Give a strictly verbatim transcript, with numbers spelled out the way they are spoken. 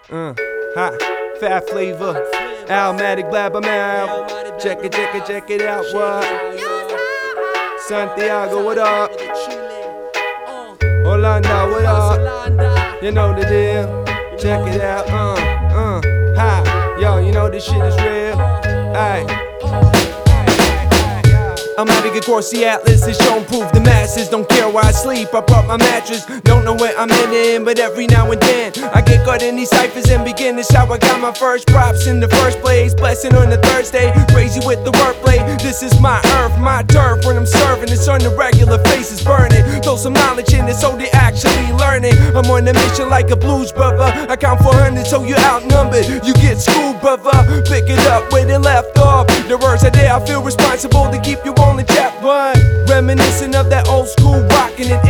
Uh, ha, Fat Flavor, Almatic Blabbermouth. Check it, check it, check it out, what? Santiago, what up? Holanda, what up? You know the deal. Check it out, uh, uh, ha. Yo, you know this shit is real. Ayy. I'm having a Corsi Atlas, it's shown proof. The masses don't care where I sleep. I brought my mattress, don't know where I'm in, but every now and then I get caught in these ciphers and begin to shout. I got my first props in the first place. Blessing on the Thursday, crazy with the wordplay. This is my earth, my turf. When I'm serving, it's on the regular, faces burning. Throw some knowledge in it so they actually learning. I'm on a mission like a blues brother. I count four hundred so you're outnumbered. You get schooled, brother. Pick it up where they left off. The words are there, I feel responsible to keep you on the chat one. Reminiscent of that old school rockin' it.